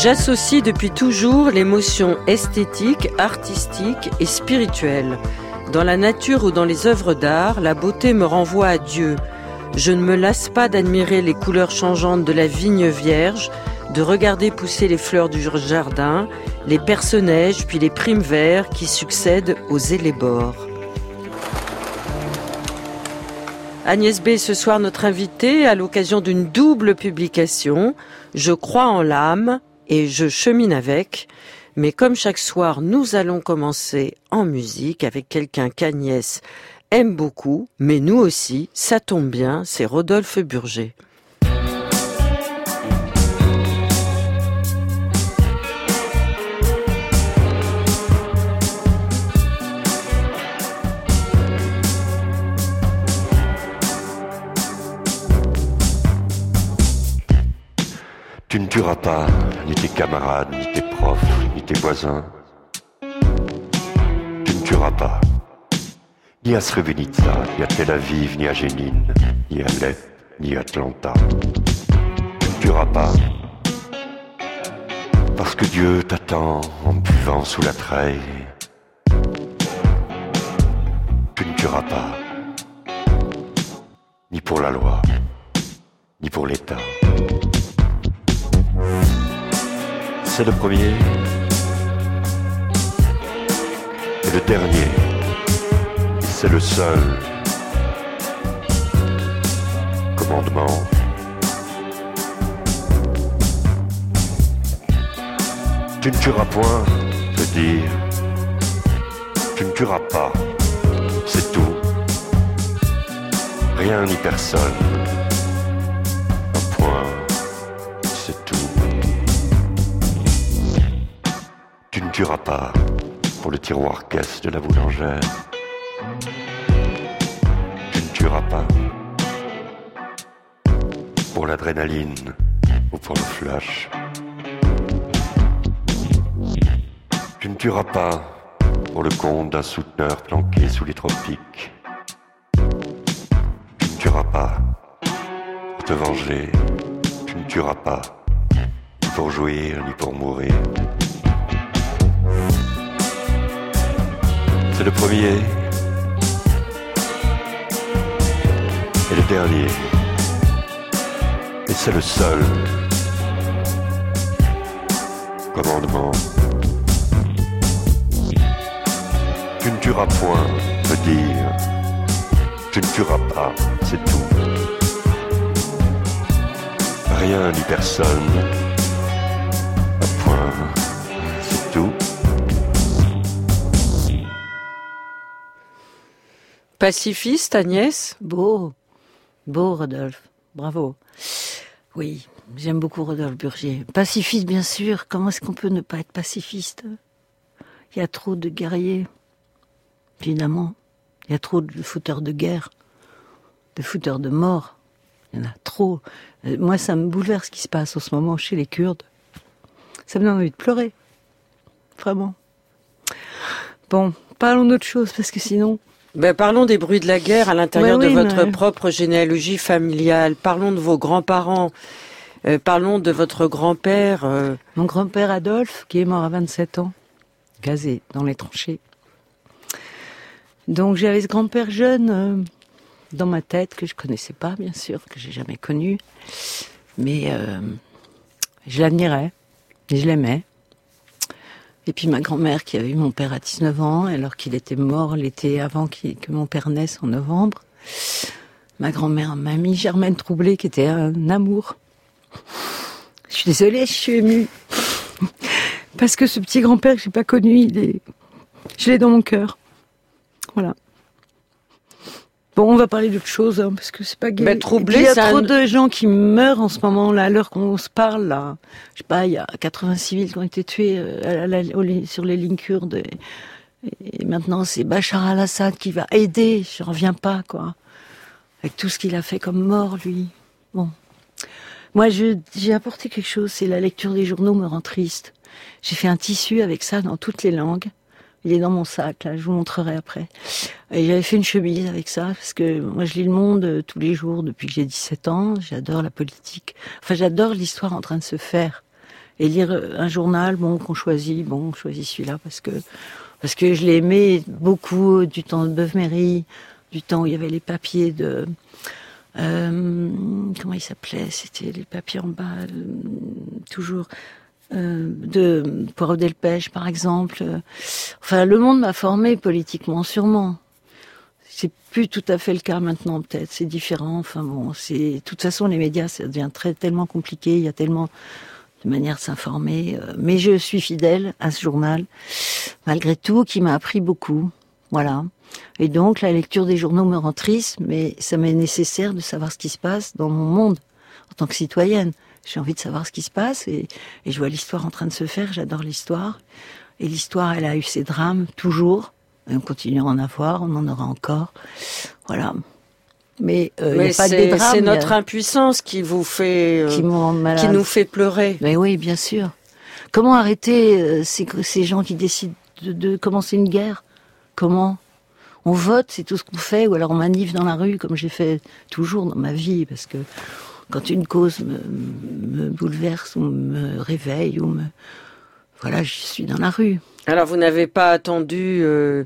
J'associe depuis toujours l'émotion esthétique, artistique et spirituelle. Dans la nature ou dans les œuvres d'art, la beauté me renvoie à Dieu. Je ne me lasse pas d'admirer les couleurs changeantes de la vigne vierge, de regarder pousser les fleurs du jardin, les perce-neige puis les primes verts qui succèdent aux élébores. Agnès B, ce soir notre invitée à l'occasion d'une double publication, Je crois en l'âme et je chemine avec. Mais comme chaque soir, nous allons commencer en musique avec quelqu'un qu'Agnès aime beaucoup, mais nous aussi, ça tombe bien, c'est Rodolphe Burger. Tu ne tueras pas ni tes camarades, ni tes profs, ni tes voisins. Tu ne tueras pas ni à Srebrenica, ni à Tel Aviv, ni à Jénine, ni à Alep, ni à Atlanta. Tu ne tueras pas parce que Dieu t'attend en buvant sous la treille. Tu ne tueras pas ni pour la loi, ni pour l'État. C'est le premier et le dernier, et c'est le seul commandement. Tu ne tueras point, veut dire, tu ne tueras pas, c'est tout, rien ni personne, un point, c'est tout. Tu ne tueras pas pour le tiroir caisse de la boulangère. Tu ne tueras pas pour l'adrénaline ou pour le flash. Tu ne tueras pas pour le compte d'un souteneur planqué sous les tropiques. Tu ne tueras pas pour te venger. Tu ne tueras pas ni pour jouir ni pour mourir. C'est le premier et le dernier, et c'est le seul commandement. Tu ne tueras point, veut dire, tu ne tueras pas, c'est tout. Rien ni personne, un point, c'est tout. Pacifiste, Agnès? Beau Rodolphe, bravo. Oui, j'aime beaucoup Rodolphe Burger. Pacifiste, bien sûr, comment est-ce qu'on peut ne pas être pacifiste? Il y a trop de guerriers, évidemment. Il y a trop de fouteurs de guerre, de fouteurs de mort. Il y en a trop. Moi, ça me bouleverse ce qui se passe en ce moment chez les Kurdes. Ça me donne envie de pleurer, vraiment. Bon, parlons d'autre chose, parce que sinon... Parlons des bruits de la guerre à l'intérieur de votre propre généalogie familiale. Parlons de vos grands-parents. Parlons de votre grand-père. Mon grand-père Adolphe, qui est mort à 27 ans, gazé dans les tranchées. Donc j'avais ce grand-père jeune dans ma tête, que je connaissais pas, bien sûr, que j'ai jamais connu. Mais je l'admirais, et je l'aimais. Et puis ma grand-mère qui avait eu mon père à 19 ans, alors qu'il était mort l'été avant que mon père naisse en novembre. Ma grand-mère, mamie Germaine Troublé, qui était un amour. Je suis désolée, je suis émue. Parce que ce petit grand-père que j'ai pas connu, je l'ai dans mon cœur. Voilà. Bon, on va parler d'autre chose, hein, parce que c'est pas gai. Troublé, il y a trop de gens qui meurent en ce moment, là, à l'heure qu'on se parle, là. Je sais pas, il y a 80 civils qui ont été tués sur les lignes kurdes. Et maintenant, c'est Bachar al-Assad qui va aider. Je reviens pas, quoi. Avec tout ce qu'il a fait comme mort, lui. Bon. Moi, j'ai apporté quelque chose, c'est la lecture des journaux me rend triste. J'ai fait un tissu avec ça dans toutes les langues. Il est dans mon sac, là, je vous montrerai après. Et j'avais fait une chemise avec ça, parce que moi je lis Le Monde tous les jours depuis que j'ai 17 ans, j'adore la politique. Enfin, j'adore l'histoire en train de se faire. Et lire un journal, qu'on choisit, on choisit celui-là parce que je l'ai aimé beaucoup du temps de Beuve-Méry, du temps où il y avait les papiers de... comment il s'appelait ? C'était les papiers en bas, toujours... de Poirot-Delpech, par exemple. Enfin, Le Monde m'a formé politiquement, sûrement. C'est plus tout à fait le cas maintenant, peut-être. C'est différent. Enfin bon, de toute façon, les médias, ça devient tellement compliqué. Il y a tellement de manières de s'informer. Mais je suis fidèle à ce journal, malgré tout, qui m'a appris beaucoup. Voilà. Et donc, la lecture des journaux me rend triste, mais ça m'est nécessaire de savoir ce qui se passe dans mon monde, en tant que citoyenne. J'ai envie de savoir ce qui se passe et je vois l'histoire en train de se faire. J'adore l'histoire. Et l'histoire, elle a eu ses drames, toujours. Et on continue à en avoir, on en aura encore. Voilà. Mais il n'y a pas que des drames. C'est notre impuissance qui vous fait... qui me rend malade. Qui nous fait pleurer. Mais oui, bien sûr. Comment arrêter ces gens qui décident de commencer une guerre ? Comment ? On vote, c'est tout ce qu'on fait, ou alors on manifeste dans la rue, comme j'ai fait toujours dans ma vie, parce que quand une cause me bouleverse ou me réveille voilà, je suis dans la rue. Alors vous n'avez pas attendu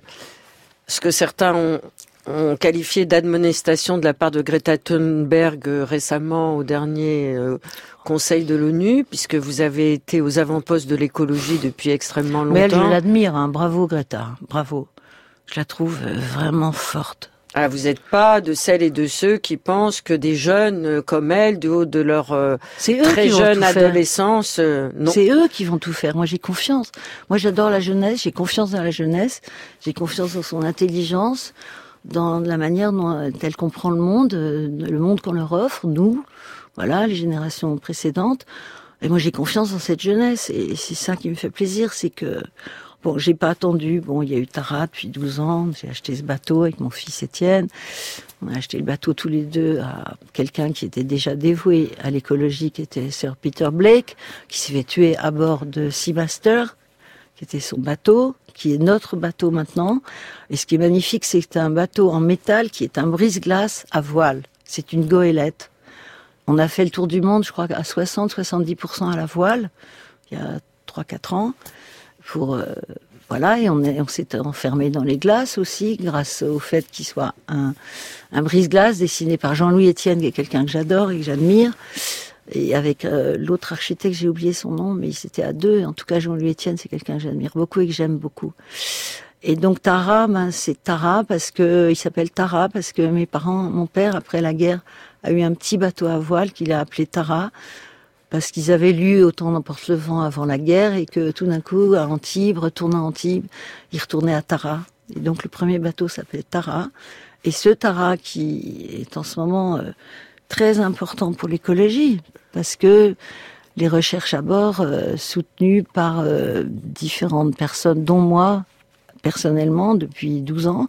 ce que certains ont qualifié d'admonestation de la part de Greta Thunberg récemment au dernier Conseil de l'ONU, puisque vous avez été aux avant-postes de l'écologie depuis extrêmement longtemps. Mais elle, je l'admire, bravo Greta, bravo. Je la trouve vraiment forte. Ah, vous n'êtes pas de celles et de ceux qui pensent que des jeunes comme elle, du haut de leur très jeune adolescence, non. C'est eux qui vont tout faire. Moi, j'ai confiance. Moi, j'adore la jeunesse. J'ai confiance dans la jeunesse. J'ai confiance dans son intelligence, dans la manière dont elle comprend le monde qu'on leur offre, nous, voilà, les générations précédentes. Et moi, j'ai confiance dans cette jeunesse. Et c'est ça qui me fait plaisir, c'est que bon, j'ai pas attendu. Bon, il y a eu Tara depuis 12 ans. J'ai acheté ce bateau avec mon fils Étienne. On a acheté le bateau tous les deux à quelqu'un qui était déjà dévoué à l'écologie, qui était Sir Peter Blake, qui s'est fait tuer à bord de Seamaster, qui était son bateau, qui est notre bateau maintenant. Et ce qui est magnifique, c'est que c'est un bateau en métal qui est un brise-glace à voile. C'est une goélette. On a fait le tour du monde, je crois, à 60-70% à la voile, il y a 3-4 ans. Voilà, et on s'est enfermé dans les glaces aussi, grâce au fait qu'il soit un brise-glace dessiné par Jean-Louis Etienne, qui est quelqu'un que j'adore et que j'admire, et avec l'autre architecte, j'ai oublié son nom, mais c'était à deux. En tout cas, Jean-Louis Etienne, c'est quelqu'un que j'admire beaucoup et que j'aime beaucoup. Et donc Tara, c'est Tara il s'appelle Tara parce que mon père, après la guerre, a eu un petit bateau à voile qu'il a appelé Tara, parce qu'ils avaient lu Autant n'emporte le vent avant la guerre, et que tout d'un coup, à Antibes, retournant à Antibes, ils retournaient à Tara. Et donc le premier bateau s'appelait Tara. Et ce Tara qui est en ce moment très important pour l'écologie, parce que les recherches à bord, soutenues par différentes personnes, dont moi, personnellement, depuis 12 ans,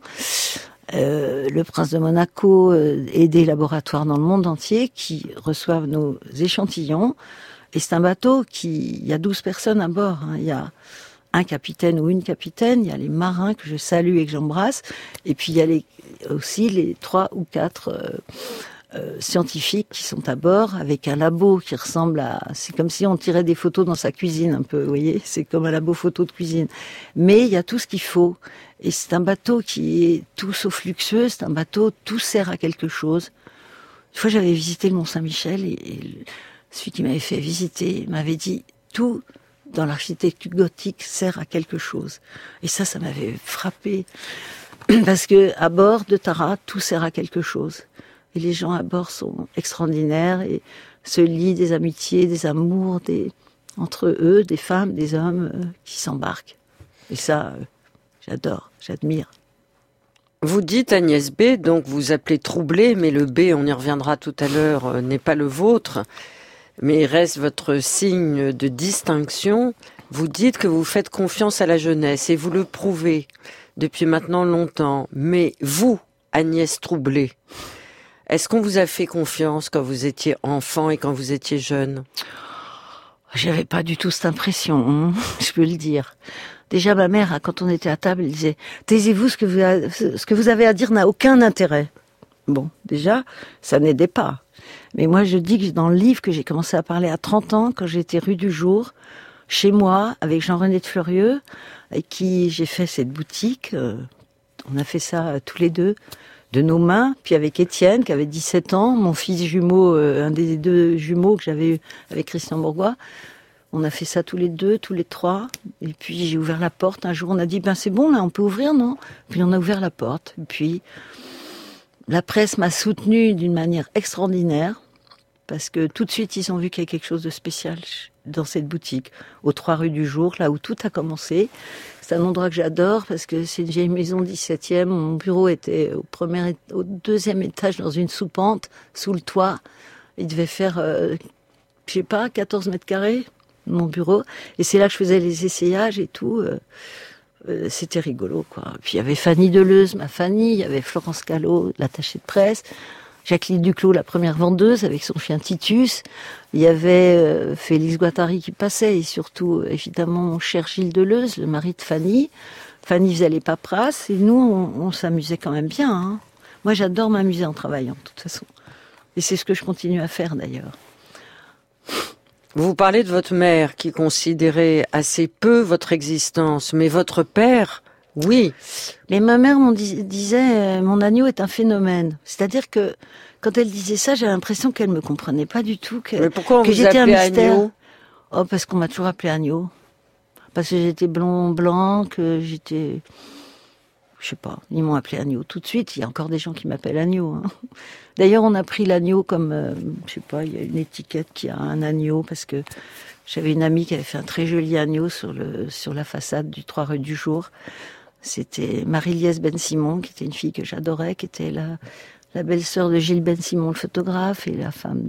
le prince de Monaco et des laboratoires dans le monde entier qui reçoivent nos échantillons. Et c'est un bateau il y a 12 personnes à bord. Il y a un capitaine ou une capitaine, il y a les marins que je salue et que j'embrasse, et puis il y a aussi les 3 ou 4 scientifiques qui sont à bord, avec un labo qui ressemble c'est comme si on tirait des photos dans sa cuisine un peu, vous voyez, c'est comme un labo photo de cuisine. Mais il y a tout ce qu'il faut. Et c'est un bateau qui est tout sauf luxueux, c'est un bateau, tout sert à quelque chose. Une fois, j'avais visité le Mont-Saint-Michel et celui qui m'avait fait visiter m'avait dit tout dans l'architecture gothique sert à quelque chose. Et ça m'avait frappé. Parce que à bord de Tara, tout sert à quelque chose. Et les gens à bord sont extraordinaires et se lient des amitiés, des amours, entre eux, des femmes, des hommes qui s'embarquent. Et ça, j'adore, j'admire. Vous dites Agnès B, donc vous appelez troublée, mais le B, on y reviendra tout à l'heure, n'est pas le vôtre, mais reste votre signe de distinction. Vous dites que vous faites confiance à la jeunesse et vous le prouvez depuis maintenant longtemps. Mais vous, Agnès Troublée, est-ce qu'on vous a fait confiance quand vous étiez enfant et quand vous étiez jeune ? J'avais pas du tout cette impression, je peux le dire. Déjà, ma mère, quand on était à table, elle disait « Taisez-vous, ce que vous avez à dire n'a aucun intérêt. » Bon, déjà, ça n'aidait pas. Mais moi, je dis que dans le livre que j'ai commencé à parler à 30 ans, quand j'étais rue du Jour, chez moi, avec Jean-René de Fleurieux, avec qui j'ai fait cette boutique. On a fait ça tous les deux, de nos mains. Puis avec Étienne, qui avait 17 ans, mon fils jumeau, un des 2 jumeaux que j'avais eu avec Christian Bourgois. On a fait ça tous les 2, tous les 3. Et puis j'ai ouvert la porte. Un jour, on a dit, c'est bon, là, on peut ouvrir, non? Puis on a ouvert la porte. Et puis la presse m'a soutenue d'une manière extraordinaire, parce que tout de suite, ils ont vu qu'il y avait quelque chose de spécial dans cette boutique, aux 3 rues du Jour, là où tout a commencé. C'est un endroit que j'adore, parce que c'est une vieille maison 17e. Mon bureau était au 2e étage, dans une soupente, sous le toit. Il devait faire, 14 mètres carrés, mon bureau. Et c'est là que je faisais les essayages et tout. C'était rigolo, quoi. Puis il y avait Fanny Deleuze, ma Fanny, il y avait Florence Callot, l'attachée de presse, Jacqueline Duclos, la première vendeuse, avec son chien Titus. Il y avait Félix Guattari qui passait, et surtout, évidemment, mon cher Gilles Deleuze, le mari de Fanny. Fanny faisait les paperasses, et nous, on s'amusait quand même bien. Hein. Moi, j'adore m'amuser en travaillant, de toute façon. Et c'est ce que je continue à faire, d'ailleurs. Vous parlez de votre mère qui considérait assez peu votre existence, mais votre père, oui. Mais ma mère disait mon agneau est un phénomène. C'est-à-dire que quand elle disait ça, j'avais l'impression qu'elle me comprenait pas du tout. Mais pourquoi on vous j'étais un appelait mystère. agneau? Oh, parce qu'on m'a toujours appelé agneau. Parce que j'étais blanc, que j'étais... Je sais pas, ils m'ont appelé agneau tout de suite. Il y a encore des gens qui m'appellent agneau. Hein. D'ailleurs, on a pris l'agneau comme, je sais pas, il y a une étiquette qui a un agneau, parce que j'avais une amie qui avait fait un très joli agneau sur la façade du 3 rue du Jour. C'était Marie-Liesse Ben-Simon, qui était une fille que j'adorais, qui était la belle-sœur de Gilles Ben-Simon, le photographe, et la femme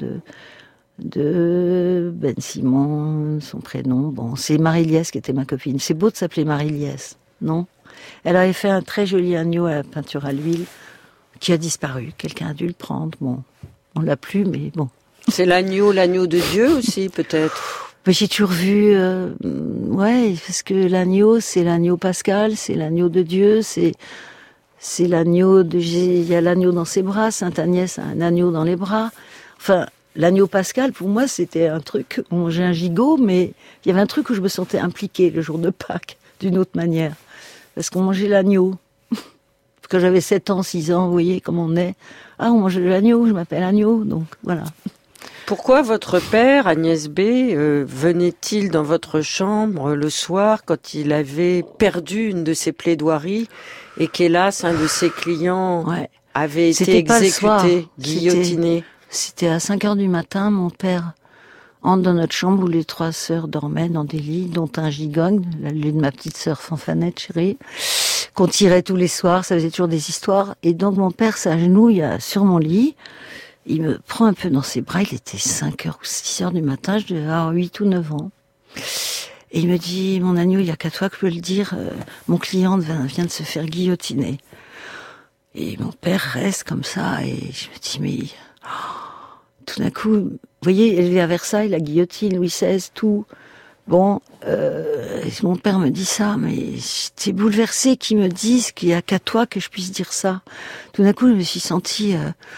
de Ben-Simon, son prénom. Bon, c'est Marie-Liesse qui était ma copine. C'est beau de s'appeler Marie-Liesse, non? Elle avait fait un très joli agneau à la peinture à l'huile qui a disparu. Quelqu'un a dû le prendre. Bon, on l'a plus, mais bon. C'est l'agneau de Dieu aussi, peut-être. Mais j'ai toujours vu, ouais, parce que l'agneau, c'est l'agneau pascal, c'est l'agneau de Dieu, c'est l'agneau de... Il y a l'agneau dans ses bras, Sainte Agnès a un agneau dans les bras. Enfin, l'agneau pascal, pour moi, c'était un truc, on mangeait un gigot, mais il y avait un truc où je me sentais impliquée le jour de Pâques, d'une autre manière. Parce qu'on mangeait l'agneau. Quand j'avais 7 ans, 6 ans, vous voyez comment on est. Ah, on mange de l'agneau, je m'appelle Agneau, donc voilà. Pourquoi votre père, Agnès B, venait-il dans votre chambre le soir quand il avait perdu une de ses plaidoiries et qu'hélas, un de ses clients avait été exécuté, guillotiné? C'était à 5 heures du matin, mon père entre dans notre chambre où les 3 sœurs dormaient dans des lits, dont un gigogne, le lit de ma petite sœur Fanfanette chérie, qu'on tirait tous les soirs, ça faisait toujours des histoires. Et donc mon père s'agenouille sur mon lit, il me prend un peu dans ses bras, il était 5 heures ou 6 heures du matin, je devais avoir 8 ou 9 ans. Et il me dit, mon agneau, il n'y a qu'à toi que je peux le dire, mon client vient de se faire guillotiner. Et mon père reste comme ça, et je me dis, mais... tout d'un coup, vous voyez, élevé à Versailles, la guillotine, Louis XVI, tout. Bon, mon père me dit ça, mais j'étais bouleversée qu'ils me disent qu'il n'y a qu'à toi que je puisse dire ça. Tout d'un coup, je me suis sentie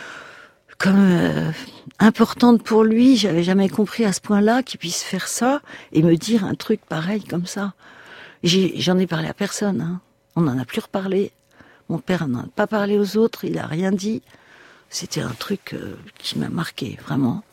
comme importante pour lui. J'avais jamais compris à ce point-là qu'il puisse faire ça et me dire un truc pareil comme ça. J'en ai parlé à personne. Hein. On n'en a plus reparlé. Mon père n'en a pas parlé aux autres. Il n'a rien dit. C'était un truc qui m'a marqué, vraiment.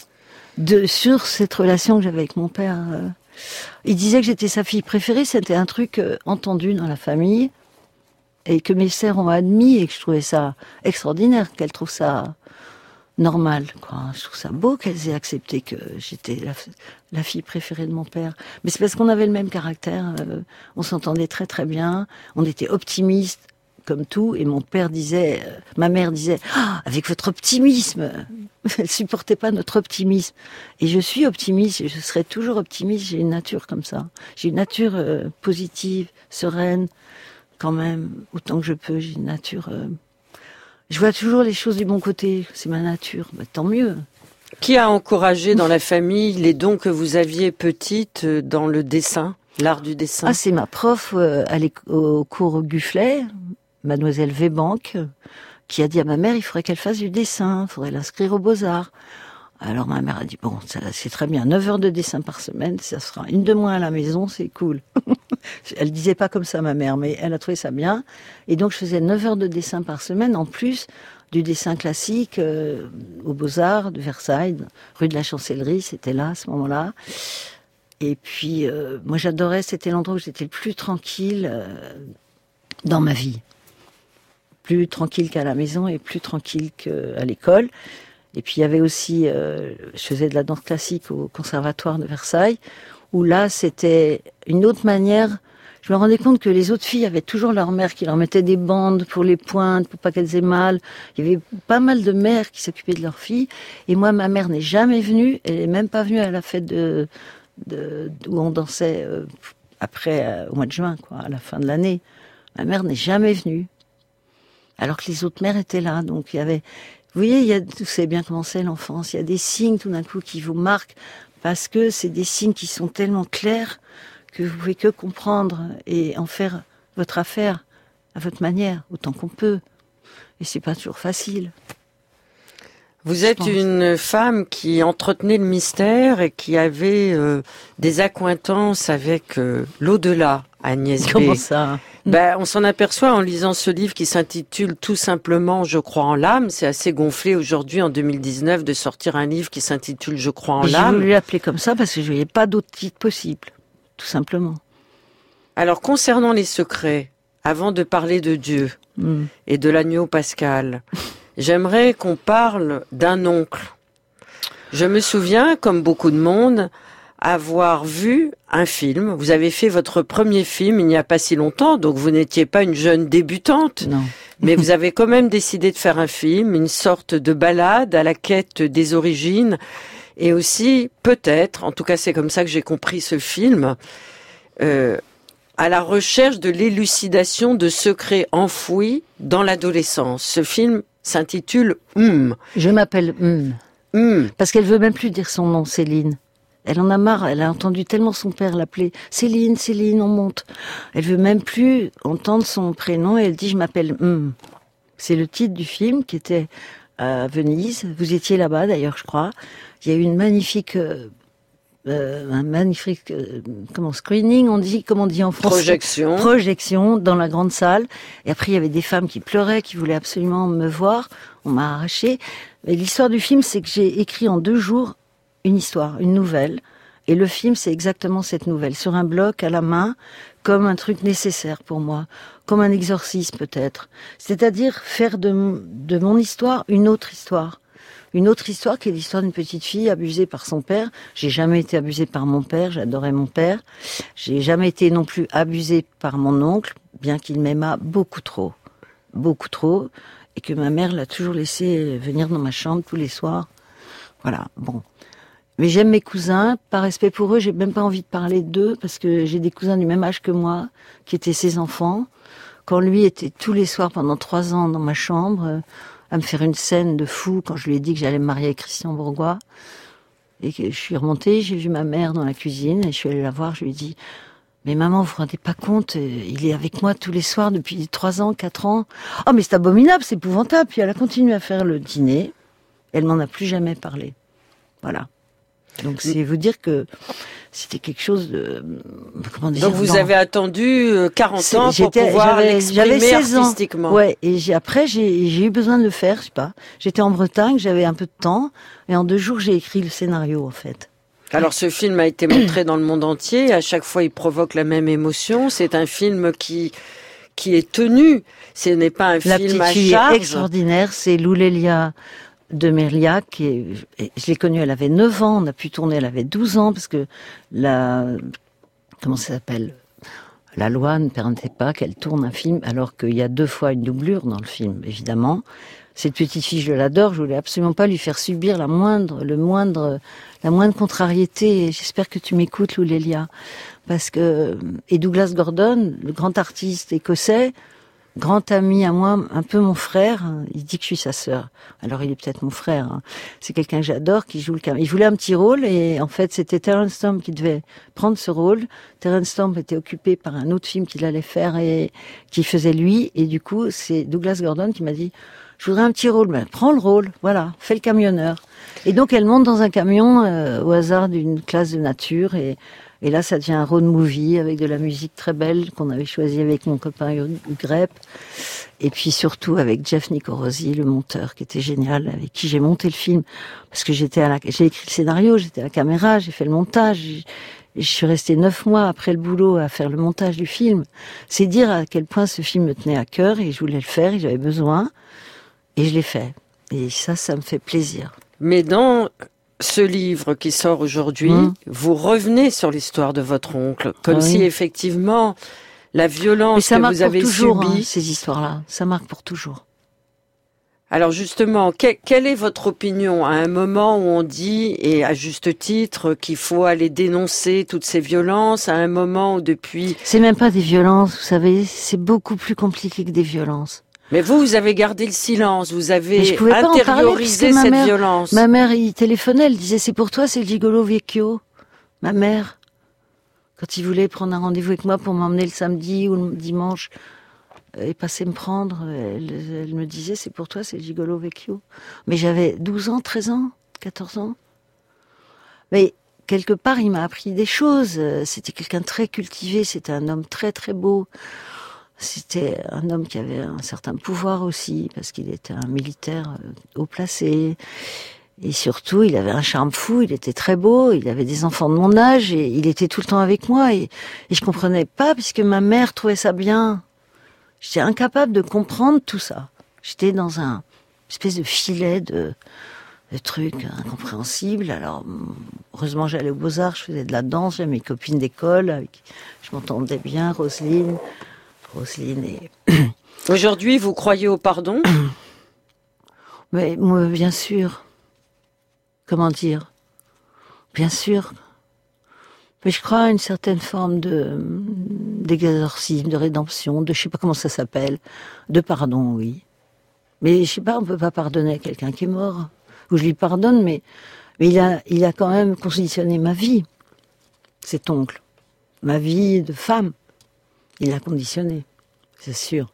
Sur cette relation que j'avais avec mon père. Il disait que j'étais sa fille préférée. C'était un truc entendu dans la famille. Et que mes sœurs ont admis et que je trouvais ça extraordinaire, qu'elles trouvent ça normal, quoi. Je trouve ça beau qu'elles aient accepté que j'étais la fille préférée de mon père. Mais c'est parce qu'on avait le même caractère. On s'entendait très très bien. On était optimistes. Comme tout, et mon père disait, ma mère disait, avec votre optimisme, elle supportait pas notre optimisme. Et je suis optimiste, et je serai toujours optimiste. J'ai une nature comme ça. J'ai une nature positive, sereine, quand même, autant que je peux. J'ai une nature. Je vois toujours les choses du bon côté. C'est ma nature. Bah, tant mieux. Qui a encouragé dans la famille les dons que vous aviez petite dans le dessin, l'art du dessin? Ah, c'est ma prof au cours Gufflet. Mademoiselle Vébanque, qui a dit à ma mère, il faudrait qu'elle fasse du dessin, il faudrait l'inscrire aux Beaux-Arts. Alors ma mère a dit, bon, ça, c'est très bien, 9 heures de dessin par semaine, ça sera une de moins à la maison, c'est cool. Elle disait pas comme ça, ma mère, mais elle a trouvé ça bien. Et donc je faisais 9 heures de dessin par semaine, en plus du dessin classique aux Beaux-Arts de Versailles, rue de la Chancellerie, c'était là, à ce moment-là. Et puis, moi j'adorais, c'était l'endroit où j'étais le plus tranquille dans ma vie. Plus tranquille qu'à la maison et plus tranquille qu'à l'école. Et puis il y avait aussi, je faisais de la danse classique au conservatoire de Versailles, où là c'était une autre manière. Je me rendais compte que les autres filles avaient toujours leur mère qui leur mettait des bandes pour les pointes, pour pas qu'elles aient mal. Il y avait pas mal de mères qui s'occupaient de leurs filles. Et moi, ma mère n'est jamais venue. Elle est même pas venue à la fête où on dansait après, au mois de juin, quoi, à la fin de l'année. Ma mère n'est jamais venue. Alors que les autres mères étaient là. Donc il y avait... Vous voyez, vous savez bien comment c'est l'enfance. Il y a des signes tout d'un coup qui vous marquent parce que c'est des signes qui sont tellement clairs que vous pouvez que comprendre et en faire votre affaire à votre manière, autant qu'on peut. Et c'est pas toujours facile. Vous êtes une femme qui entretenait le mystère et qui avait des accointances avec l'au-delà, Agnès B. Comment ça ? On s'en aperçoit en lisant ce livre qui s'intitule tout simplement Je crois en l'âme. C'est assez gonflé aujourd'hui, en 2019, de sortir un livre qui s'intitule Je crois en l'âme. J'ai voulu l'appeler comme ça parce que je voyais pas d'autre titre possible, tout simplement. Alors, concernant les secrets, avant de parler de Dieu et de l'agneau pascal, j'aimerais qu'on parle d'un oncle. Je me souviens, comme beaucoup de monde, avoir vu un film. Vous avez fait votre premier film il n'y a pas si longtemps, donc vous n'étiez pas une jeune débutante. Non. Mais vous avez quand même décidé de faire un film, une sorte de balade à la quête des origines, et aussi, peut-être, en tout cas c'est comme ça que j'ai compris ce film, à la recherche de l'élucidation de secrets enfouis dans l'adolescence. Ce film s'intitule Je m'appelle parce qu'elle veut même plus dire son nom, Céline. Elle en a marre, elle a entendu tellement son père l'appeler Céline, Céline, on monte. Elle veut même plus entendre son prénom et elle dit je m'appelle C'est le titre du film qui était à Venise. Vous étiez là-bas d'ailleurs, je crois. Il y a eu une magnifique screening, comment on dit en français? Projection dans la grande salle. Et après, il y avait des femmes qui pleuraient, qui voulaient absolument me voir. On m'a arraché. Mais l'histoire du film, c'est que j'ai écrit en 2 jours une histoire, une nouvelle. Et le film, c'est exactement cette nouvelle. Sur un bloc, à la main, comme un truc nécessaire pour moi. Comme un exorcisme, peut-être. C'est-à-dire faire de mon histoire une autre histoire. Une autre histoire qui est l'histoire d'une petite fille abusée par son père. J'ai jamais été abusée par mon père, j'adorais mon père. J'ai jamais été non plus abusée par mon oncle, bien qu'il m'aimât beaucoup trop, et que ma mère l'a toujours laissé venir dans ma chambre tous les soirs. Voilà, bon. Mais j'aime mes cousins, par respect pour eux, j'ai même pas envie de parler d'eux, parce que j'ai des cousins du même âge que moi, qui étaient ses enfants. Quand lui était tous les soirs pendant 3 ans dans ma chambre, à me faire une scène de fou quand je lui ai dit que j'allais me marier avec Christian Bourgois. Et que je suis remontée, j'ai vu ma mère dans la cuisine, et je suis allée la voir, je lui ai dit « Mais maman, vous vous rendez pas compte, il est avec moi tous les soirs depuis 3 ans, 4 ans. Oh, mais c'est abominable, c'est épouvantable. » Puis elle a continué à faire le dîner, elle m'en a plus jamais parlé. Voilà. Donc c'est vous dire que c'était quelque chose de... Comment dire, donc vous avez attendu 40 ans pour pouvoir l'exprimer artistiquement. Ouais, et après j'ai eu besoin de le faire, je sais pas. J'étais en Bretagne, j'avais un peu de temps, et en 2 jours j'ai écrit le scénario en fait. Alors ce film a été montré dans le monde entier, à chaque fois il provoque la même émotion, c'est un film qui est tenu, ce n'est pas un film à charge. La petite fille extraordinaire, c'est Loulélia de Merliac, je l'ai connue, elle avait 9 ans, on a pu tourner, elle avait 12 ans, parce que comment ça s'appelle? La loi ne permettait pas qu'elle tourne un film, alors qu'il y a 2 fois une doublure dans le film, évidemment. Cette petite fille, je l'adore, je voulais absolument pas lui faire subir la moindre contrariété. J'espère que tu m'écoutes, Loulélia. Parce que, et Douglas Gordon, le grand artiste écossais, grand ami à moi, un peu mon frère, il dit que je suis sa sœur. Alors il est peut-être mon frère. Hein. C'est quelqu'un que j'adore, qui joue le caméra. Il voulait un petit rôle et en fait c'était Terence Stamp qui devait prendre ce rôle. Terence Stamp était occupé par un autre film qu'il allait faire et qui faisait lui. Et du coup c'est Douglas Gordon qui m'a dit je voudrais un petit rôle. Ben, prends le rôle, voilà, fais le camionneur. Et donc elle monte dans un camion au hasard d'une classe de nature et là ça devient un road movie avec de la musique très belle qu'on avait choisie avec mon copain Hugh Grepp et puis surtout avec Jeff Nicorosi, le monteur qui était génial, avec qui j'ai monté le film parce que j'ai écrit le scénario, j'étais à la caméra, j'ai fait le montage. Je suis restée 9 mois après le boulot à faire le montage du film. C'est dire à quel point ce film me tenait à cœur et je voulais le faire et j'avais besoin. Et je l'ai fait. Et ça me fait plaisir. Mais dans ce livre qui sort aujourd'hui, vous revenez sur l'histoire de votre oncle, comme si effectivement la violence que vous avez subie... ces histoires-là, ça marque pour toujours. Alors justement, quelle est votre opinion à un moment où on dit, et à juste titre, qu'il faut aller dénoncer toutes ces violences, à un moment où depuis... C'est même pas des violences, vous savez, c'est beaucoup plus compliqué que des violences. Mais vous avez gardé le silence, vous avez intériorisé cette violence. Ma mère, il téléphonait, elle disait, c'est pour toi, c'est le gigolo vecchio. Ma mère, quand il voulait prendre un rendez-vous avec moi pour m'emmener le samedi ou le dimanche, et passer me prendre, elle me disait, c'est pour toi, c'est le gigolo vecchio. Mais j'avais 12 ans, 13 ans, 14 ans. Mais quelque part, il m'a appris des choses. C'était quelqu'un de très cultivé, c'était un homme très très beau. C'était un homme qui avait un certain pouvoir aussi, parce qu'il était un militaire haut placé. Et surtout, il avait un charme fou, il était très beau, il avait des enfants de mon âge, et il était tout le temps avec moi. Et je comprenais pas, puisque ma mère trouvait ça bien. J'étais incapable de comprendre tout ça. J'étais dans un espèce de filet de trucs incompréhensibles. Alors, heureusement, j'allais aux Beaux-Arts, je faisais de la danse, j'avais mes copines d'école, avec qui je m'entendais bien, Roselyne et... Aujourd'hui, vous croyez au pardon? Mais moi, bien sûr. Comment dire? Bien sûr. Mais je crois à une certaine forme d'exorcisme, de rédemption, de je sais pas comment ça s'appelle, de pardon, oui. Mais je sais pas, on peut pas pardonner à quelqu'un qui est mort. Ou je lui pardonne, mais il a quand même conditionné ma vie, cet oncle. Ma vie de femme. Il l'a conditionné, c'est sûr.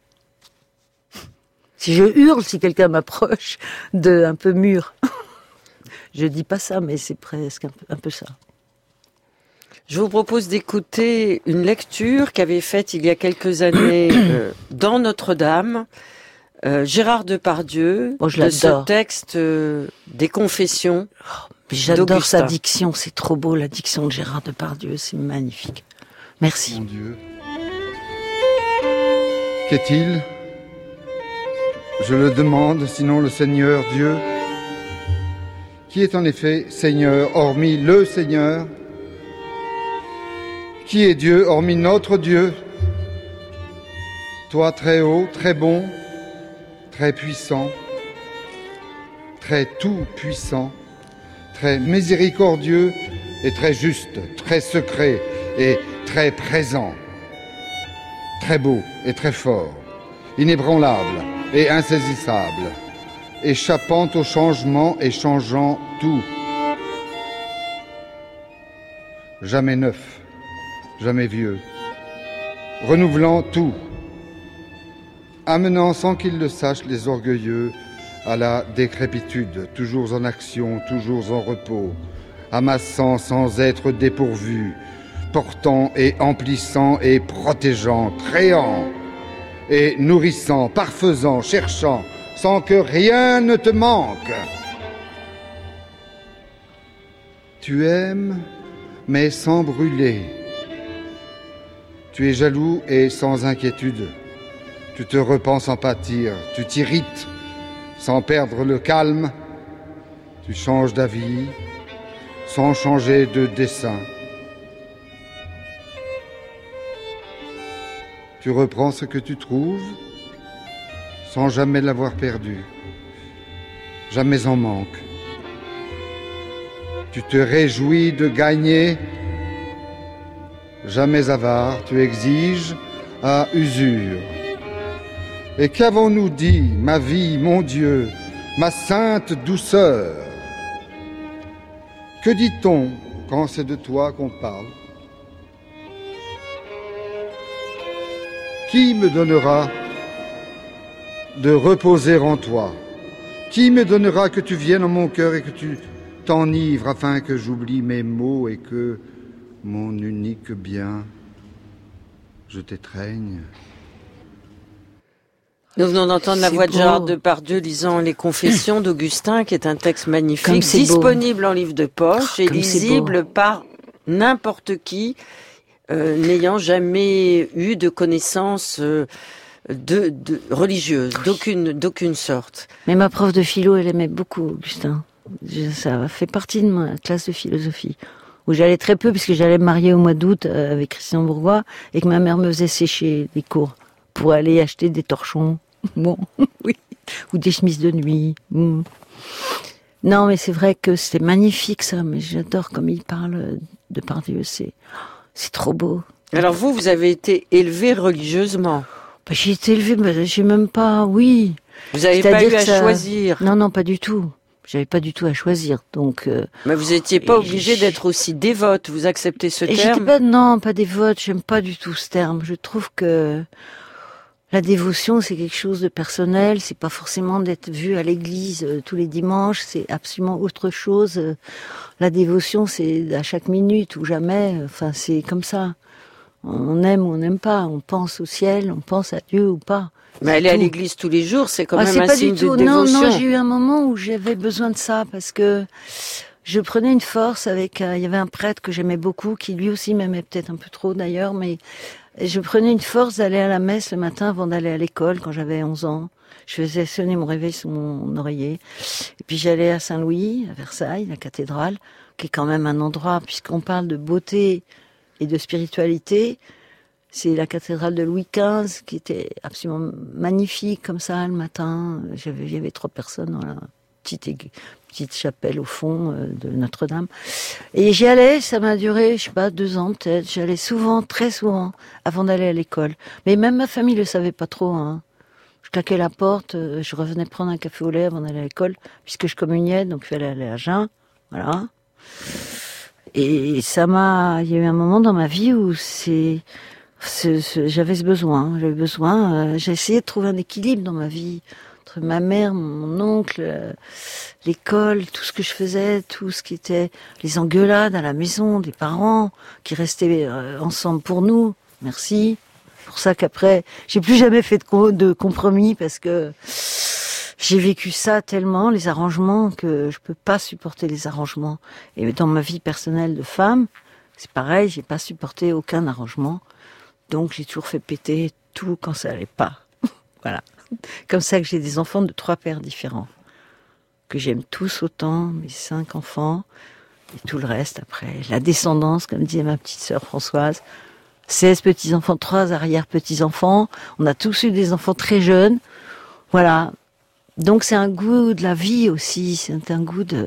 Si je hurle, si quelqu'un m'approche un peu mûr. Je dis pas ça, mais c'est presque un peu ça. Je vous propose d'écouter une lecture qu'avait faite il y a quelques années dans Notre-Dame, Gérard Depardieu, de ce texte des Confessions. J'adore sa diction, c'est trop beau la diction de Gérard Depardieu, c'est magnifique. Merci. Mon Dieu. Qu'est-il? Je le demande, sinon le Seigneur Dieu. Qui est en effet Seigneur, hormis le Seigneur? Qui est Dieu, hormis notre Dieu? Toi très haut, très bon, très puissant, très tout-puissant, très miséricordieux et très juste, très secret et très présent, très beau et très fort, inébranlable et insaisissable, échappant au changement et changeant tout. Jamais neuf, jamais vieux, renouvelant tout, amenant sans qu'ils le sachent les orgueilleux à la décrépitude, toujours en action, toujours en repos, amassant sans être dépourvu, portant et emplissant et protégeant, créant et nourrissant, parfaisant, cherchant, sans que rien ne te manque. Tu aimes, mais sans brûler. Tu es jaloux et sans inquiétude. Tu te repens sans pâtir. Tu t'irrites sans perdre le calme. Tu changes d'avis sans changer de dessein. Tu reprends ce que tu trouves sans jamais l'avoir perdu, jamais en manque. Tu te réjouis de gagner, jamais avare, tu exiges à usure. Et qu'avons-nous dit, ma vie, mon Dieu, ma sainte douceur? Que dit-on quand c'est de toi qu'on parle? Qui me donnera de reposer en toi. Qui me donnera que tu viennes en mon cœur et que tu t'enivres afin que j'oublie mes maux et que mon unique bien, je t'étreigne. Nous venons d'entendre la voix de Gérard Depardieu lisant Les Confessions d'Augustin, qui est un texte magnifique, disponible en livre de poche et lisible par n'importe qui n'ayant jamais eu de connaissances de religieuse, d'aucune sorte. Mais ma prof de philo, elle aimait beaucoup Augustin. Ça fait partie de ma classe de philosophie, où j'allais très peu, puisque j'allais me marier au mois d'août avec Christian Bourgois, et que ma mère me faisait sécher les cours pour aller acheter des torchons, bon, oui, ou des chemises de nuit. Non, mais c'est vrai que c'était magnifique ça, mais j'adore comme il parle de Depardieu, c'est trop beau. Alors vous avez été élevé religieusement? J'ai été élevée, j'ai même pas, oui. Vous n'avez pas eu à choisir? Non, pas du tout. J'avais pas du tout à choisir, donc. Mais vous n'étiez pas obligée d'être aussi dévote. Vous acceptez ce terme? Non, pas dévote. J'aime pas du tout ce terme. Je trouve que la dévotion, c'est quelque chose de personnel. C'est pas forcément d'être vu à l'église tous les dimanches. C'est absolument autre chose. La dévotion, c'est à chaque minute ou jamais. Enfin, c'est comme ça. On aime ou on n'aime pas. On pense au ciel, on pense à Dieu ou pas. Mais aller à l'église tous les jours, c'est quand même un signe de dévotion. Non, j'ai eu un moment où j'avais besoin de ça parce que je prenais une force avec. Il y avait un prêtre que j'aimais beaucoup, qui lui aussi m'aimait peut-être un peu trop d'ailleurs, mais je prenais une force d'aller à la messe le matin avant d'aller à l'école quand j'avais 11 ans. Je faisais sonner mon réveil sous mon oreiller. Et puis j'allais à Saint-Louis, à Versailles, la cathédrale, qui est quand même un endroit, puisqu'on parle de beauté et de spiritualité. C'est la cathédrale de Louis XV qui était absolument magnifique comme ça le matin. Il y avait 3 personnes dans la petite chapelle au fond de Notre-Dame. Et j'y allais, ça m'a duré, je sais pas, 2 ans peut-être. J'allais souvent, très souvent, avant d'aller à l'école. Mais même ma famille le savait pas trop. Je claquais la porte, je revenais prendre un café au lait avant d'aller à l'école, puisque je communiais, donc il fallait aller à jeun. Voilà. Et il y a eu un moment dans ma vie où j'avais ce besoin. J'ai essayé de trouver un équilibre dans ma vie entre ma mère, mon oncle, l'école, tout ce que je faisais, tout ce qui était les engueulades à la maison, des parents qui restaient ensemble pour nous. Merci. Pour ça qu'après, j'ai plus jamais fait de compromis parce que j'ai vécu ça tellement, les arrangements, que je peux pas supporter les arrangements. Et dans ma vie personnelle de femme, c'est pareil, j'ai pas supporté aucun arrangement. Donc j'ai toujours fait péter tout quand ça allait pas. Voilà. Comme ça que j'ai des enfants de 3 pères différents. Que j'aime tous autant, mes 5 enfants, et tout le reste après. La descendance, comme disait ma petite sœur Françoise. 16 petits-enfants, 3 arrière-petits-enfants. On a tous eu des enfants très jeunes. Voilà. Donc c'est un goût de la vie aussi. C'est un goût de...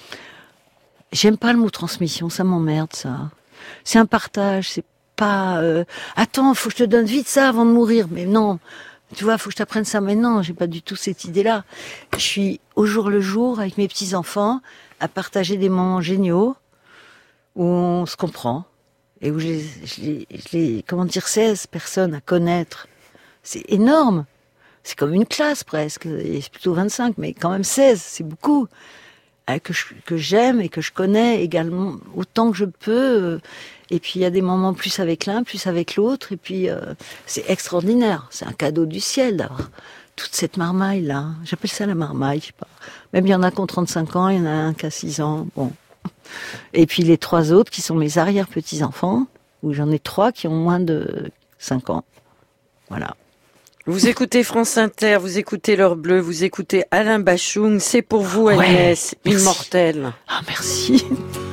J'aime pas le mot transmission, ça m'emmerde ça. C'est un partage, c'est pas attends, faut que je te donne vite ça avant de mourir. Mais non, tu vois, faut que je t'apprenne ça. Mais non, j'ai pas du tout cette idée-là. Je suis au jour le jour avec mes petits enfants à partager des moments géniaux où on se comprend et où je les 16 personnes à connaître. C'est énorme. C'est comme une classe presque. Et c'est plutôt 25, mais quand même 16, c'est beaucoup. Que j'aime et que je connais également autant que je peux. Et puis il y a des moments plus avec l'un, plus avec l'autre. Et puis c'est extraordinaire. C'est un cadeau du ciel d'avoir toute cette marmaille-là. J'appelle ça la marmaille, je sais pas. Même il y en a qui ont 35 ans, il y en a un qui a 6 ans. Bon. Et puis les 3 autres qui sont mes arrière-petits-enfants, où j'en ai 3 qui ont moins de 5 ans. Voilà. Vous écoutez France Inter, vous écoutez L'Heure Bleue, vous écoutez Alain Bachung. C'est pour vous, Agnès, ouais, immortelle. Ah, merci.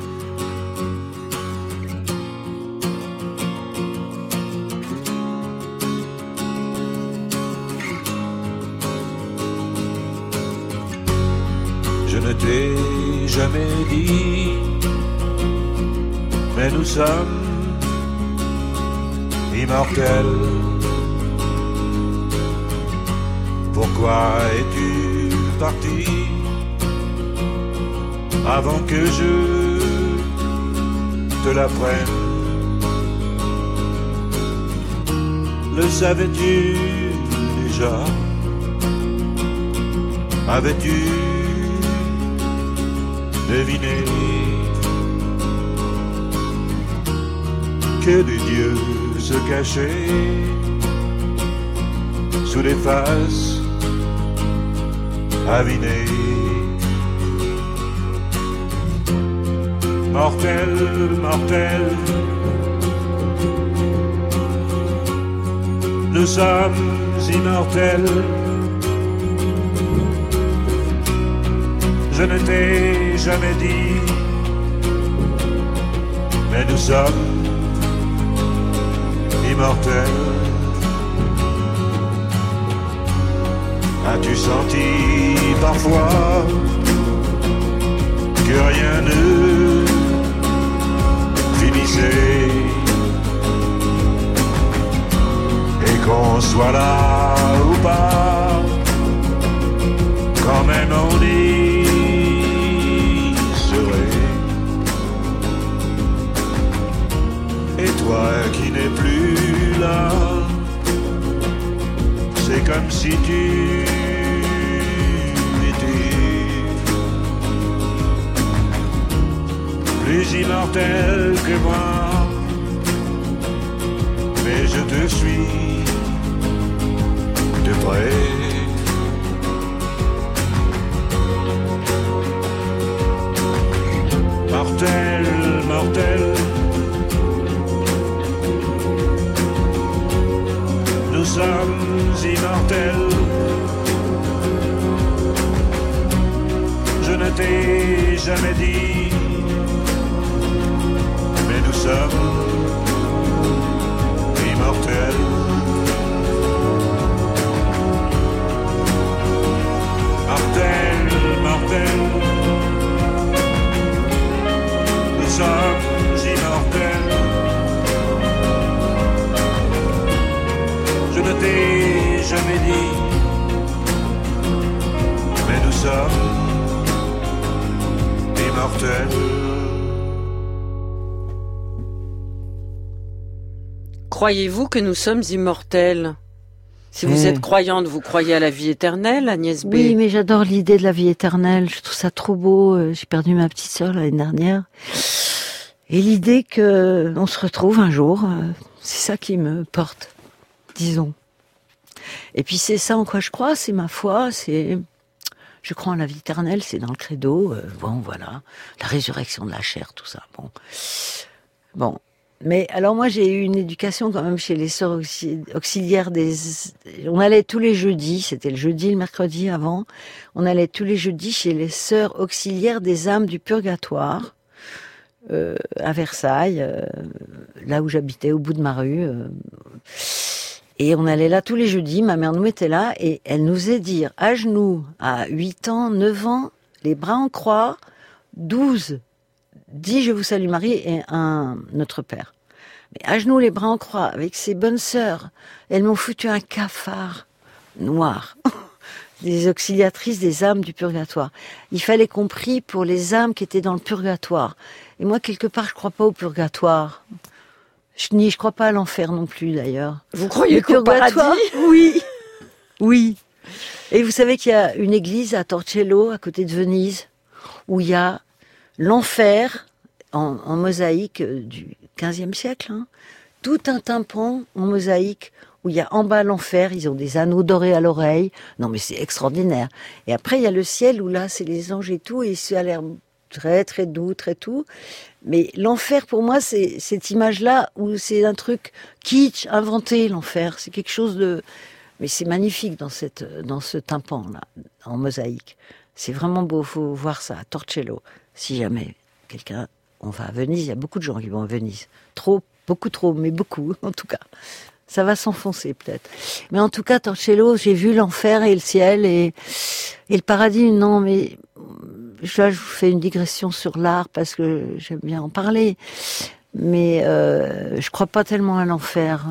Je ne t'ai jamais dit, mais nous sommes immortels. Pourquoi es-tu parti avant que je te l'apprenne? Le savais-tu déjà? avais-tu deviné que des dieux se cachaient sous des faces avinées? Mortel, mortel, nous sommes immortels. Je ne t'ai jamais dit, mais nous sommes immortels. As-tu senti parfois que rien ne finissait et qu'on soit là ou pas, quand même on y serait. Et toi qui n'es plus là, c'est comme si tu étais plus immortel que moi, mais je te suis de près. Mortel, mortel, nous sommes immortels. Je ne t'ai jamais dit, mais nous sommes immortels. Mortel, mortel, nous sommes immortels. Je ne t'ai jamais dit, mais nous sommes immortels. Croyez-vous que nous sommes immortels? Si vous êtes croyante, vous croyez à la vie éternelle, Agnès B? Oui, mais j'adore l'idée de la vie éternelle. Je trouve ça trop beau. J'ai perdu ma petite sœur l'année dernière. Et l'idée que on se retrouve un jour, c'est ça qui me porte, disons. Et puis c'est ça en quoi je crois, c'est ma foi, je crois en la vie éternelle, c'est dans le credo. Bon, voilà, la résurrection de la chair, tout ça. Bon. Mais alors moi j'ai eu une éducation quand même chez les sœurs auxiliaires on allait tous les jeudis, c'était le jeudi, le mercredi avant, on allait tous les jeudis chez les sœurs auxiliaires des âmes du purgatoire, à Versailles, là où j'habitais, au bout de ma rue. Et on allait là tous les jeudis, ma mère nous mettait là, et elle nous faisait dire, à genoux, à 8 ans, 9 ans, les bras en croix, 12, 10 je vous salue Marie, et un Notre Père. Mais à genoux, les bras en croix, avec ses bonnes sœurs, elles m'ont foutu un cafard noir. Des auxiliatrices des âmes du purgatoire. Il fallait qu'on prie pour les âmes qui étaient dans le purgatoire. Et moi, quelque part, je crois pas au purgatoire. Je crois pas à l'enfer non plus, d'ailleurs. Vous croyez qu'au paradis? Oui. Oui. Et vous savez qu'il y a une église à Torcello, à côté de Venise, où il y a l'enfer en mosaïque du XVe siècle. Tout un tympan en mosaïque où il y a en bas l'enfer, ils ont des anneaux dorés à l'oreille. Non mais c'est extraordinaire. Et après il y a le ciel où là c'est les anges et tout, et ça a l'air très très doux, très tout. Mais l'enfer pour moi c'est cette image-là où c'est un truc kitsch, inventé l'enfer. C'est quelque chose de... Mais c'est magnifique dans ce tympan-là, en mosaïque. C'est vraiment beau, faut voir ça, à Torcello. Si jamais quelqu'un... On va à Venise, il y a beaucoup de gens qui vont à Venise. Beaucoup trop, mais beaucoup en tout cas. Ça va s'enfoncer peut-être. Mais en tout cas, Torcello, j'ai vu l'enfer et le ciel et le paradis. Non, mais là, je vous fais une digression sur l'art parce que j'aime bien en parler. Mais je crois pas tellement à l'enfer.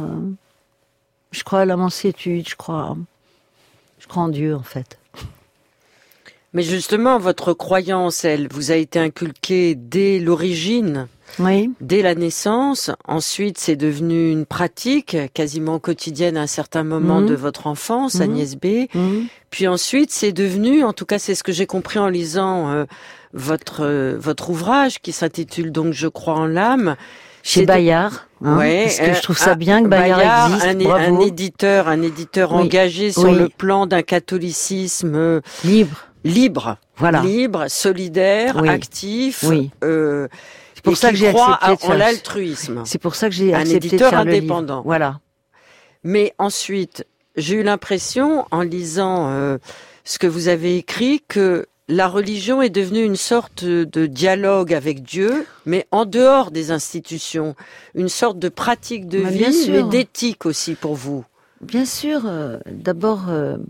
Je crois à la mansuétude, je crois en Dieu en fait. Mais justement, votre croyance, elle vous a été inculquée dès l'origine, Oui. dès la naissance. Ensuite, c'est devenu une pratique quasiment quotidienne à un certain moment de votre enfance, Agnès B. Puis ensuite, c'est devenu, en tout cas c'est ce que j'ai compris en lisant votre ouvrage qui s'intitule donc Je crois en l'âme. Chez Bayard, ouais, parce que je trouve ça bien que Bayard existe. Un éditeur engagé sur le plan d'un catholicisme libre, voilà, libre, solidaire, actif. Oui. C'est pour ça que j'ai accepté en l'altruisme. C'est pour ça que j'ai accepté un éditeur de faire indépendant. Le livre. Voilà. Mais ensuite, j'ai eu l'impression, en lisant ce que vous avez écrit, que la religion est devenue une sorte de dialogue avec Dieu, mais en dehors des institutions. Une sorte de pratique de vie, mais d'éthique aussi pour vous. Bien sûr. D'abord,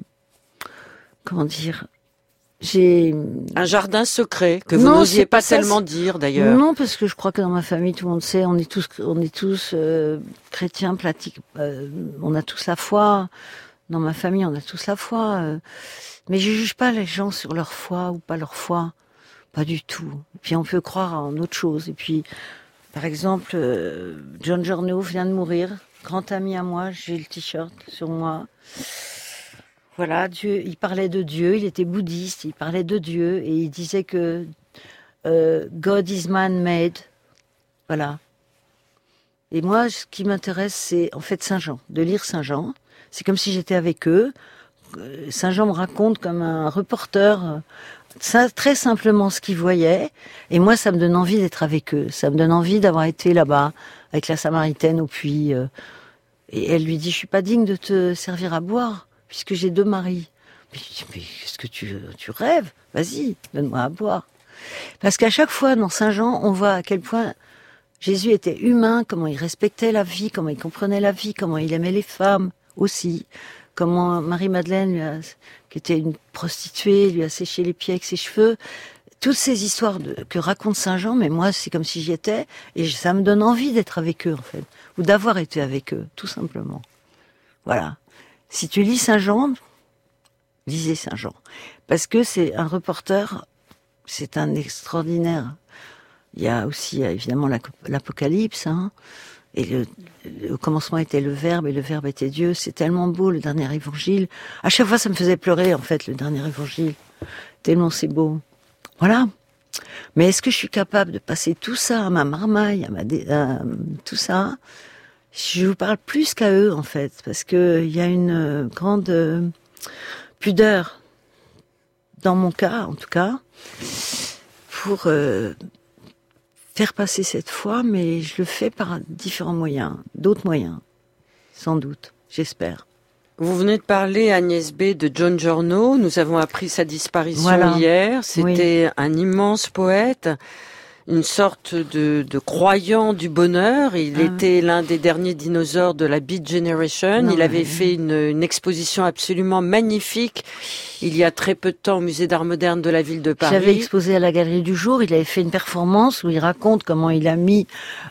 comment dire, j'ai... Un jardin secret, que vous n'osiez pas tellement dire d'ailleurs. Non, parce que je crois que dans ma famille, tout le monde sait, on est tous chrétiens, on a tous la foi. Dans ma famille, on a tous la foi. Mais je juge pas les gens sur leur foi ou pas leur foi. Pas du tout. Et puis on peut croire en autre chose. Et puis, par exemple, John Giorno vient de mourir. Grand ami à moi, j'ai le t-shirt sur moi. Voilà, Dieu, il parlait de Dieu, il était bouddhiste, il parlait de Dieu et il disait que God is man-made. Voilà. Et moi, ce qui m'intéresse, c'est en fait Saint Jean, de lire Saint Jean. C'est comme si j'étais avec eux. Saint Jean me raconte comme un reporter très simplement ce qu'il voyait. Et moi, ça me donne envie d'être avec eux. Ça me donne envie d'avoir été là-bas avec la Samaritaine au puits. Et elle lui dit, je suis pas digne de te servir à boire puisque j'ai 2 maris. Mais qu'est-ce que tu rêves? Vas-y, donne-moi à boire. Parce qu'à chaque fois, dans Saint Jean, on voit à quel point Jésus était humain, comment il respectait la vie, comment il comprenait la vie, comment il aimait les femmes aussi. Comment Marie-Madeleine, qui était une prostituée, lui a séché les pieds avec ses cheveux. Toutes ces histoires que raconte Saint Jean, mais moi, c'est comme si j'y étais, et ça me donne envie d'être avec eux, en fait. Ou d'avoir été avec eux, tout simplement. Voilà. Si tu lis Saint Jean, lisez Saint Jean. Parce que c'est un reporter, c'est un extraordinaire. Il y a aussi, évidemment, l'Apocalypse, hein. Et le commencement était le Verbe, et le Verbe était Dieu. C'est tellement beau, le dernier évangile. À chaque fois, ça me faisait pleurer, en fait, le dernier évangile. Tellement c'est beau. Voilà. Mais est-ce que je suis capable de passer tout ça à ma marmaille, tout ça? Je vous parle plus qu'à eux, en fait, parce que il y a une grande pudeur, dans mon cas, en tout cas, pour faire passer cette foi, mais je le fais par différents moyens, d'autres moyens, sans doute, j'espère. Vous venez de parler, Agnès B., de John Giorno. Nous avons appris sa disparition hier. C'était un immense poète, une sorte de croyant du bonheur. Il était l'un des derniers dinosaures de la Beat Generation. Il avait fait une exposition absolument magnifique il y a très peu de temps au Musée d'Art Moderne de la ville de Paris. J'avais exposé à la Galerie du Jour. Il avait fait une performance où il raconte comment il a mis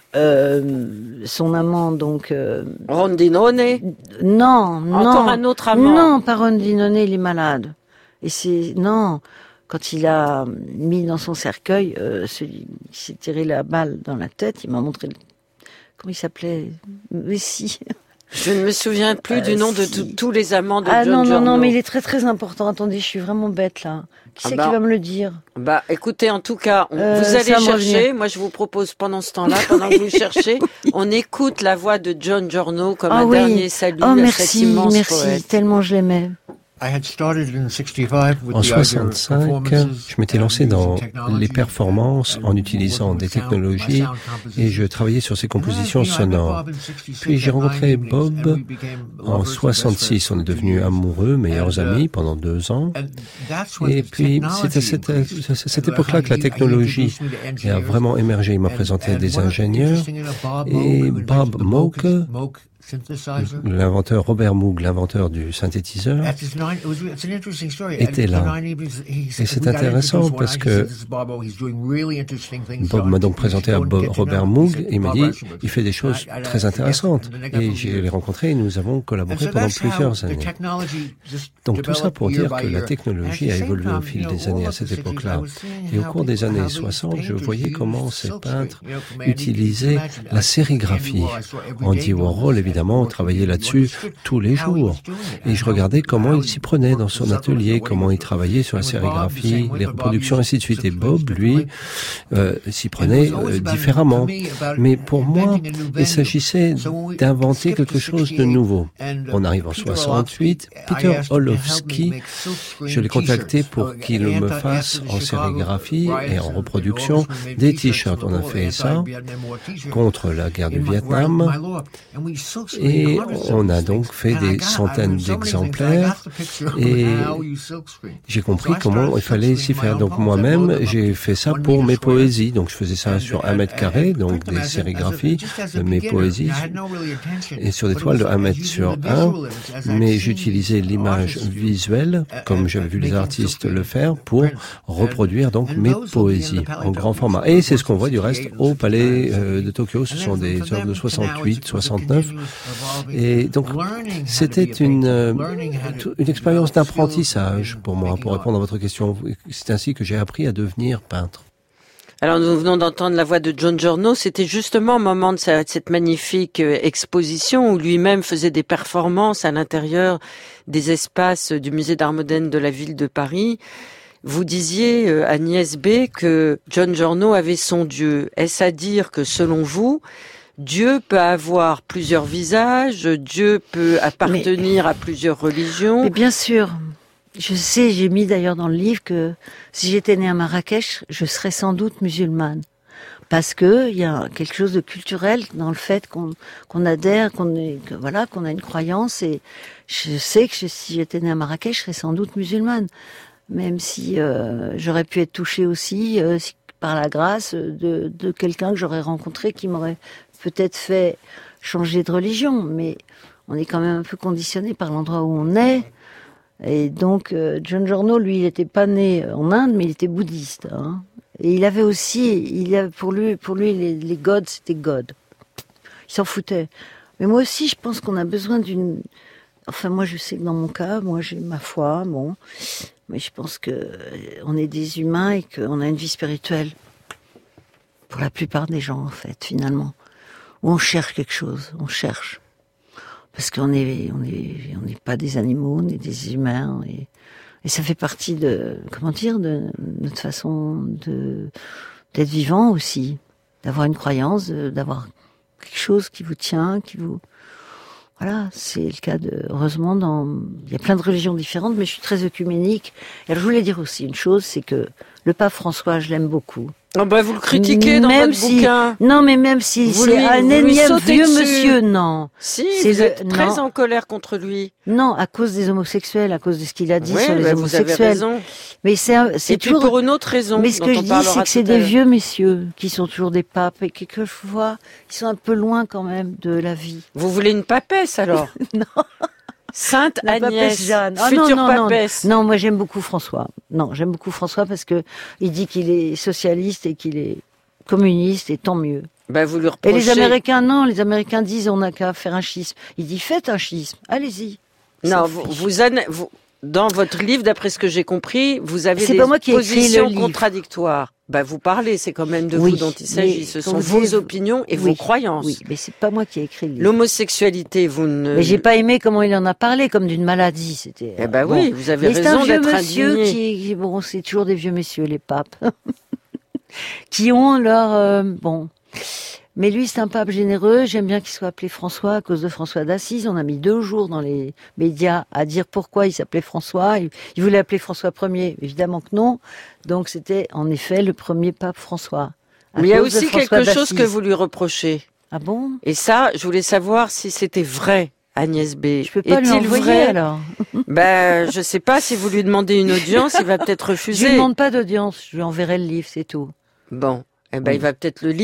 son amant, donc... Rondinone. Non. Encore un autre amant. Non, pas Rondinone, il est malade. Et c'est... Non. Quand il a mis dans son cercueil, il s'est tiré la balle dans la tête, il m'a montré... Comment il s'appelait? Mais si... Je ne me souviens plus du nom de tous les amants de John Giorno. Non, mais il est très très important. Attendez, je suis vraiment bête là. Qui c'est qui va me le dire? Bah, écoutez, en tout cas, vous allez chercher. Moi, je vous propose pendant ce temps-là, pendant que vous cherchez, on écoute la voix de John Giorno comme un dernier salut à cet immense poète. Merci, tellement je l'aimais. En 65, je m'étais lancé dans les performances en utilisant des technologies et je travaillais sur ces compositions sonores. Puis j'ai rencontré Bob en 66. On est devenus amoureux, meilleurs amis pendant 2 ans. Et puis c'est à cette époque-là que la technologie a vraiment émergé. Il m'a présenté des ingénieurs et Bob Moog L'inventeur Robert Moog, l'inventeur du synthétiseur, était là. Et c'est intéressant parce que Bob m'a donc présenté à Robert Moog et il m'a dit, il fait des choses très intéressantes. Et je l'ai rencontré et nous avons collaboré pendant plusieurs années. Donc tout ça pour dire que la technologie a évolué au fil des années à cette époque-là. Et au cours des années 60, je voyais comment ces peintres utilisaient la sérigraphie. Andy Warhol, évidemment, travaillait là-dessus tous les jours. Et je regardais comment il s'y prenait dans son atelier, comment il travaillait sur la sérigraphie, les reproductions, ainsi de suite. Et Bob, lui, s'y prenait différemment. Mais pour moi, il s'agissait d'inventer quelque chose de nouveau. On arrive en 68. Peter Orlovsky, je l'ai contacté pour qu'il me fasse en sérigraphie et en reproduction des t-shirts. On a fait ça contre la guerre du Vietnam et on a donc fait des centaines d'exemplaires et j'ai compris comment il fallait s'y faire. Donc moi-même, j'ai fait ça pour mes poésies. Donc je faisais ça sur 1 mètre carré, donc des sérigraphies de mes poésies et sur des toiles de 1 mètre sur 1, mais j'utilisais l'image visuelle, comme j'avais vu les artistes le faire, pour reproduire donc mes poésies en grand format. Et c'est ce qu'on voit du reste au Palais de Tokyo. Ce sont des œuvres de 68, 69. Et donc, c'était une expérience d'apprentissage pour moi, pour répondre à votre question. C'est ainsi que j'ai appris à devenir peintre. Alors nous venons d'entendre la voix de John Giorno, c'était justement au moment de cette magnifique exposition où lui-même faisait des performances à l'intérieur des espaces du musée d'art moderne de la ville de Paris. Vous disiez, Agnès B., que John Giorno avait son Dieu. Est-ce à dire que selon vous, Dieu peut avoir plusieurs visages, Dieu peut appartenir à plusieurs religions? Mais bien sûr. Je sais, j'ai mis d'ailleurs dans le livre que si j'étais née à Marrakech, je serais sans doute musulmane. Parce que il y a quelque chose de culturel dans le fait qu'on adhère, qu'on a une croyance. Et je sais que si j'étais née à Marrakech, je serais sans doute musulmane. Même si j'aurais pu être touchée aussi par la grâce de quelqu'un que j'aurais rencontré qui m'aurait peut-être fait changer de religion. Mais on est quand même un peu conditionné par l'endroit où on est. Et donc, John Giorno, lui, il n'était pas né en Inde, mais il était bouddhiste. Hein. Et il avait aussi, pour lui, les gods, c'était God. Il s'en foutait. Mais moi aussi, je pense qu'on a besoin d'une... Enfin, moi, je sais que dans mon cas, moi, j'ai ma foi, bon. Mais je pense que on est des humains et qu'on a une vie spirituelle. Pour la plupart des gens, en fait, finalement. Où on cherche quelque chose, on cherche. Parce qu'on n'est pas des animaux, on est des humains et ça fait partie de notre façon d'être vivant aussi, d'avoir une croyance, d'avoir quelque chose qui vous tient, voilà, c'est le cas heureusement il y a plein de religions différentes, mais je suis très œcuménique. Et alors je voulais dire aussi une chose, c'est que le pape François, je l'aime beaucoup. Oh bah vous le critiquez dans votre bouquin. Non, mais même si c'est un énième vieux monsieur, non. Si, vous êtes très en colère contre lui. Non, à cause des homosexuels, à cause de ce qu'il a dit sur les homosexuels. Vous avez raison. Mais c'est toujours pour une autre raison. Mais ce que je dis, c'est que c'est des vieux messieurs qui sont toujours des papes et quelquefois, ils sont un peu loin quand même de la vie. Vous voulez une papesse alors? Non. Sainte Agnès, Jeanne. future papesse. Non, moi j'aime beaucoup François. Non, j'aime beaucoup François parce que il dit qu'il est socialiste et qu'il est communiste et tant mieux. Ben vous lui reprochez. Et les Américains, non, les Américains disent on n'a qu'à faire un schisme. Il dit faites un schisme, allez-y. Non, vous dans votre livre, d'après ce que j'ai compris, vous avez des positions contradictoires. Ben vous parlez, c'est quand même de vous dont il s'agit. Ce sont vos opinions et vos croyances. Oui, mais c'est pas moi qui ai écrit le livre. L'homosexualité, vous ne... Mais j'ai pas aimé comment il en a parlé, comme d'une maladie. C'était. Eh ben oui, vous avez raison d'être indigné. C'est un vieux monsieur bon, c'est toujours des vieux messieurs, les papes, qui ont leur bon. Mais lui, c'est un pape généreux. J'aime bien qu'il soit appelé François à cause de François d'Assise. On a mis 2 jours dans les médias à dire pourquoi il s'appelait François. Il voulait appeler François Ier. Évidemment que non. Donc c'était en effet le premier pape François. Mais il y a aussi quelque chose que vous lui reprochez. Ah bon? Et ça, je voulais savoir si c'était vrai, Agnès B. Je peux pas lui envoyer vrai alors. Ben, je sais pas, si vous lui demandez une audience, il va peut-être refuser. Je lui demande pas d'audience. Je lui enverrai le livre, c'est tout. Bon. Eh ben, il va peut-être le lire.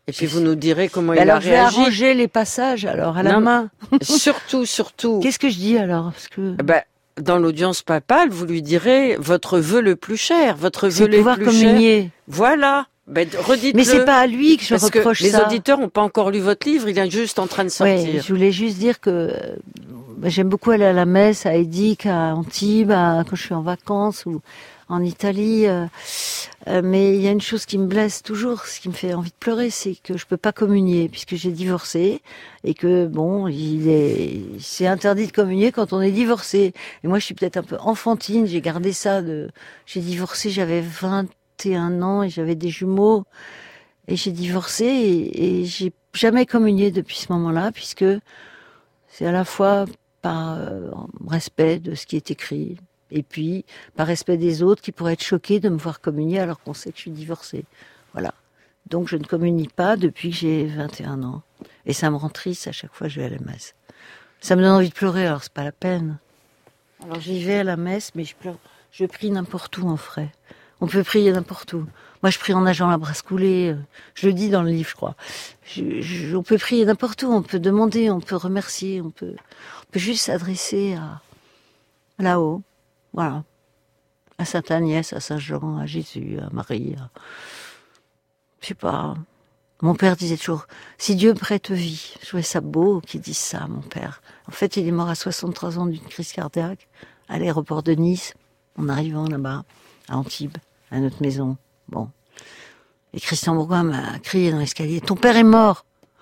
Et puis vous nous direz comment il alors, a réagi. Je vais arranger les passages alors à la main. Surtout. Qu'est-ce que je dis alors? Parce que dans l'audience papale, vous lui direz votre vœu le plus cher, votre vœu le plus cher. C'est pouvoir communier. Voilà. Redites-le. Mais c'est pas à lui que je reproche ça. Les auditeurs n'ont pas encore lu votre livre, il est juste en train de sortir. Oui, je voulais juste dire que j'aime beaucoup aller à la messe, à Édic, à Antibes, quand je suis en vacances ou en Italie. Mais il y a une chose qui me blesse toujours, ce qui me fait envie de pleurer, c'est que je peux pas communier puisque j'ai divorcé et que c'est interdit de communier quand on est divorcé. Et moi, je suis peut-être un peu enfantine. J'ai gardé ça j'ai divorcé, j'avais 21 ans et j'avais des jumeaux et j'ai divorcé et j'ai jamais communié depuis ce moment-là puisque c'est à la fois par respect de ce qui est écrit et puis par respect des autres qui pourraient être choqués de me voir communier alors qu'on sait que je suis divorcée. Voilà. Donc je ne communie pas depuis que j'ai 21 ans et ça me rend triste à chaque fois que je vais à la messe. Ça me donne envie de pleurer, alors c'est pas la peine. Alors j'y vais à la messe mais je prie n'importe où en frais. On peut prier n'importe où. Moi, je prie en nageant la brasse coulée. Je le dis dans le livre, je crois. On peut prier n'importe où. On peut demander, on peut remercier, on peut juste s'adresser à là-haut. Voilà. À Sainte Agnès, à Saint Jean, à Jésus, à Marie. Je sais pas. Mon père disait toujours, si Dieu prête vie. Je trouvais ça beau qu'il dise ça, mon père. En fait, il est mort à 63 ans d'une crise cardiaque à l'aéroport de Nice, en arrivant là-bas, à Antibes, à notre maison. Bon. Et Christian Bourgoin m'a crié dans l'escalier, ton père est mort.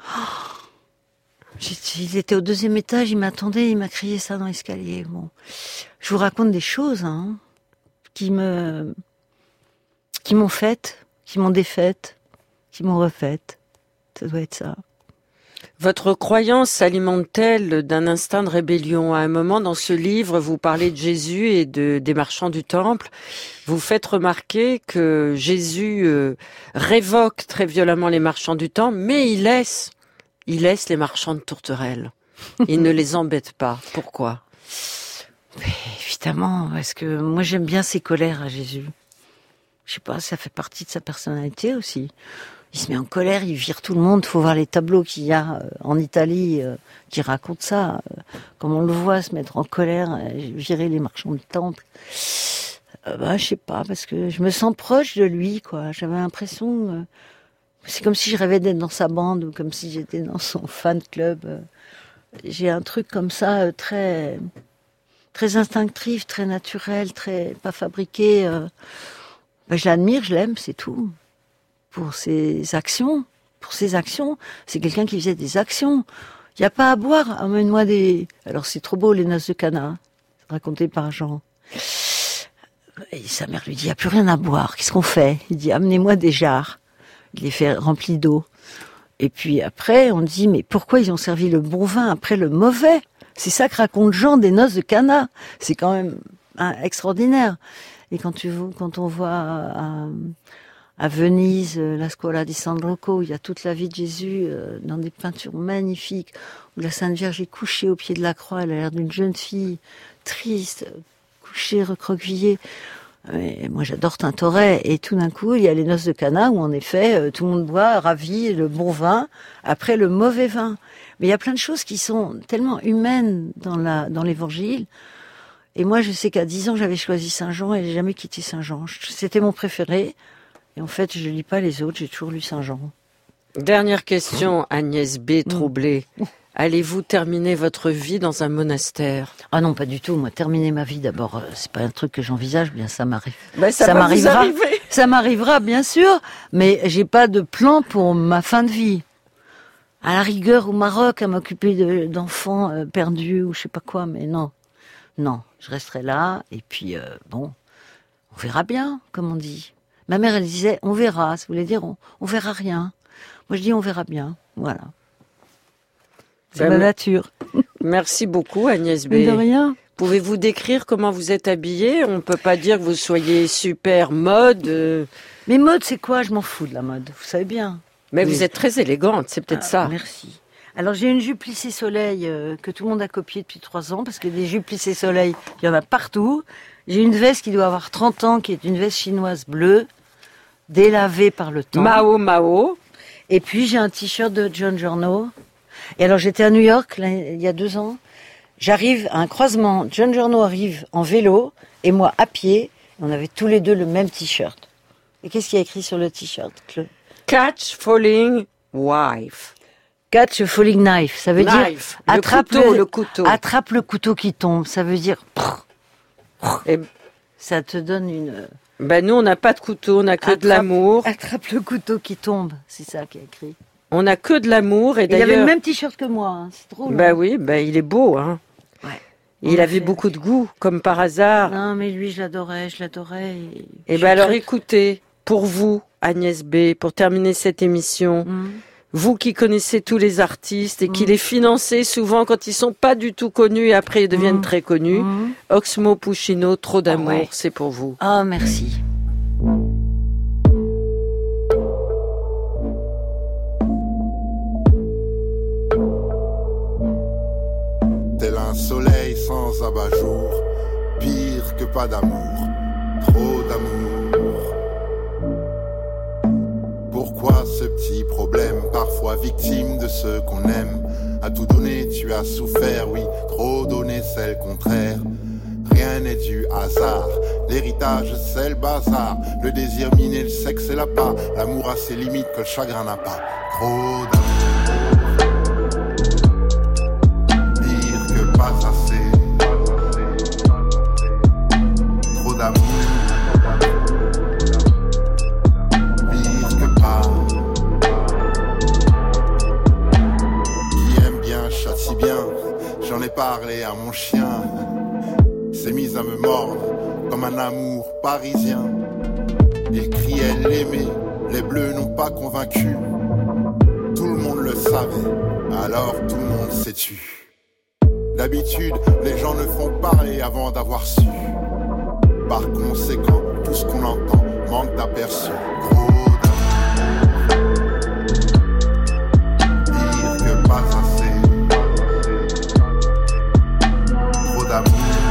Il était au 2e étage, il m'attendait, il m'a crié ça dans l'escalier. Bon. Je vous raconte des choses, qui m'ont faites, qui m'ont défaites, qui m'ont refaites. Ça doit être ça. Votre croyance s'alimente-t-elle d'un instinct de rébellion? À un moment dans ce livre, vous parlez de Jésus et des marchands du temple. Vous faites remarquer que Jésus révoque très violemment les marchands du temple, mais il laisse les marchands de tourterelles. Il ne les embête pas. Pourquoi? Mais évidemment, parce que moi j'aime bien ses colères à Jésus. Je sais pas, ça fait partie de sa personnalité aussi. Il se met en colère, il vire tout le monde. Il faut voir les tableaux qu'il y a en Italie qui racontent ça. Comme on le voit se mettre en colère, virer les marchands du temple. Je sais pas, parce que je me sens proche de lui, quoi. J'avais l'impression... c'est comme si je rêvais d'être dans sa bande ou comme si j'étais dans son fan club. J'ai un truc comme ça très instinctif, très naturel, très pas fabriqué. Je l'admire, je l'aime, c'est tout. Pour ses actions, c'est quelqu'un qui faisait des actions. Il n'y a pas à boire, emmène-moi des... Alors c'est trop beau, les noces de Cana, raconté par Jean. Et sa mère lui dit, il n'y a plus rien à boire, qu'est-ce qu'on fait? Il dit, amenez-moi des jarres. Il les fait remplis d'eau. Et puis après, on dit, mais pourquoi ils ont servi le bon vin après le mauvais? C'est ça que raconte Jean des noces de Cana. C'est quand même extraordinaire. Et quand on voit à Venise, la Scuola di San Rocco, il y a toute la vie de Jésus dans des peintures magnifiques, où la Sainte Vierge est couchée au pied de la croix, elle a l'air d'une jeune fille triste, couchée, recroquevillée. Et moi j'adore Tintoret, et tout d'un coup il y a les noces de Cana où en effet tout le monde boit ravi le bon vin après le mauvais vin. Mais il y a plein de choses qui sont tellement humaines dans l'évangile. Et moi je sais qu'à 10 ans j'avais choisi Saint-Jean et j'ai jamais quitté Saint-Jean. C'était mon préféré. Et en fait je lis pas les autres, j'ai toujours lu Saint-Jean. Dernière question, Agnès B. troublée. Allez-vous terminer votre vie dans un monastère? Ah non, pas du tout. Moi, terminer ma vie, d'abord, c'est pas un truc que j'envisage. Bien, ça m'arrive. Ça m'arrivera. Ça m'arrivera, bien sûr. Mais j'ai pas de plan pour ma fin de vie. À la rigueur, au Maroc, à m'occuper d'enfants perdus ou je sais pas quoi. Mais non, je resterai là. Et puis, on verra bien, comme on dit. Ma mère, elle disait, on verra. Ça voulait dire, on verra rien. Moi, je dis, on verra bien. Voilà. C'est ma nature. Merci beaucoup, Agnès B. Mais de rien. Pouvez-vous décrire comment vous êtes habillée? On ne peut pas dire que vous soyez super mode. Mais mode, c'est quoi? Je m'en fous de la mode, vous savez bien. Mais vous êtes très élégante, c'est peut-être ça. Merci. Alors j'ai une jupe plissée soleil que tout le monde a copiée depuis 3 ans, parce que des jupes plissées soleil, il y en a partout. J'ai une veste qui doit avoir 30 ans, qui est une veste chinoise bleue, délavée par le temps. Mao. Et puis j'ai un t-shirt de John Giorno. Et alors j'étais à New York là, il y a 2 ans. J'arrive à un croisement. John Giorno arrive en vélo et moi à pied. On avait tous les deux le même t-shirt. Et qu'est-ce qu'il y a écrit sur le t-shirt, Claude? Catch falling wife. Catch a falling knife. Ça veut dire attrape le couteau. Attrape le couteau qui tombe. Ça veut dire. Et ça te donne une. Ben nous on n'a pas de couteau, on n'a que de l'amour. Attrape le couteau qui tombe. C'est ça qui est écrit. On n'a que de l'amour et d'ailleurs. Il avait le même t-shirt que moi. Hein. C'est drôle. Ben oui, ben il est beau, hein. Ouais. Il avait beaucoup de goût, comme par hasard. Non, mais lui, je l'adorais. Et ben alors écoutez, pour vous, Agnès B., pour terminer cette émission, vous qui connaissez tous les artistes et qui les financez souvent quand ils sont pas du tout connus et après ils deviennent très connus, Oxmo Puccino, Trop d'amour, c'est pour vous. Ah, merci. Tel un soleil sans abat-jour, pire que pas d'amour, trop d'amour. Pourquoi ce petit problème, parfois victime de ce qu'on aime? À tout donner, tu as souffert, oui, trop donné, c'est le contraire. Rien n'est du hasard, l'héritage c'est le bazar. Le désir miné, le sexe c'est la part. L'amour a ses limites que le chagrin n'a pas. Trop d'amour, pire que pas assez. Trop d'amour, pire que pas. Qui aime bien châtie bien, j'en ai parlé à mon chien. S'est mise à me mordre comme un amour parisien. Il criait l'aimer, les bleus n'ont pas convaincu. Tout le monde le savait, alors tout le monde s'est tu. D'habitude, les gens ne font parler avant d'avoir su. Par conséquent, tout ce qu'on entend manque d'aperçu. Trop d'amour, pire que pas assez. Trop d'amour.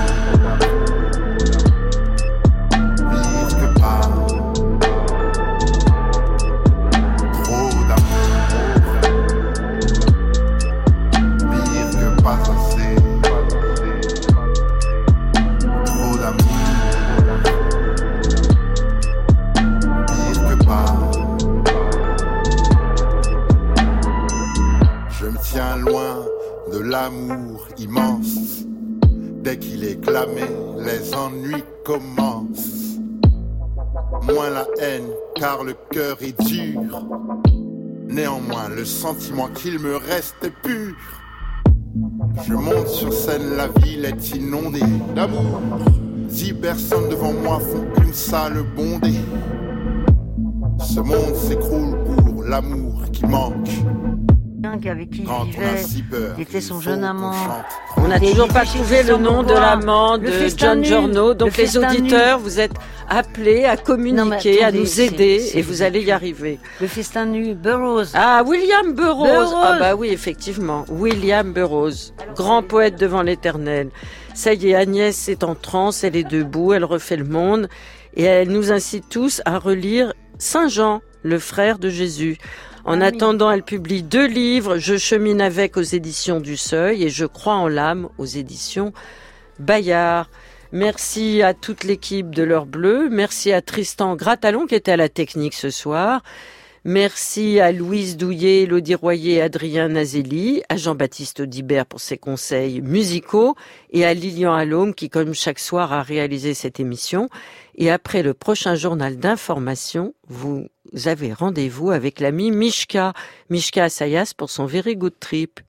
L'amour immense, dès qu'il est clamé, les ennuis commencent. Moins la haine, car le cœur est dur. Néanmoins, le sentiment qu'il me reste est pur. Je monte sur scène, la ville est inondée d'amour. 10 personnes devant moi font une salle bondée. Ce monde s'écroule pour l'amour qui manque. Avec qui il vivait, il était son jeune amant. On n'a toujours pas trouvé le nom de l'amant de John Giorno. Donc les auditeurs, vous êtes appelés à communiquer, à nous aider et vous allez y arriver. Le festin nu, Burroughs. Ah, William Burroughs. Ah bah oui, effectivement. William Burroughs, grand poète devant l'éternel. Ça y est, Agnès est en transe, elle est debout, elle refait le monde et elle nous incite tous à relire Saint Jean, le frère de Jésus. En attendant, elle publie 2 livres, Je chemine avec aux éditions du Seuil et Je crois en l'âme aux éditions Bayard. Merci à toute l'équipe de l'Heure Bleue. Merci à Tristan Gratalon qui était à la technique ce soir. Merci à Louise Douillet, Elodie Royer et Adrien Nazelli, à Jean-Baptiste Audibert pour ses conseils musicaux et à Lilian Allôme qui, comme chaque soir, a réalisé cette émission. Et après le prochain journal d'information, vous avez rendez-vous avec l'ami Mishka Assayas pour son Very Good Trip.